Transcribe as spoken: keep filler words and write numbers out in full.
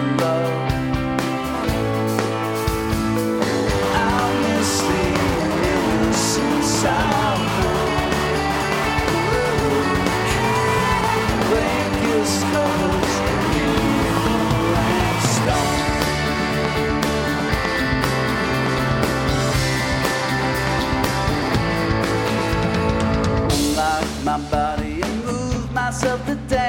love. I'll miss the innocence I know. Blankest colors, evil and stone. Unlock my body and move myself to death.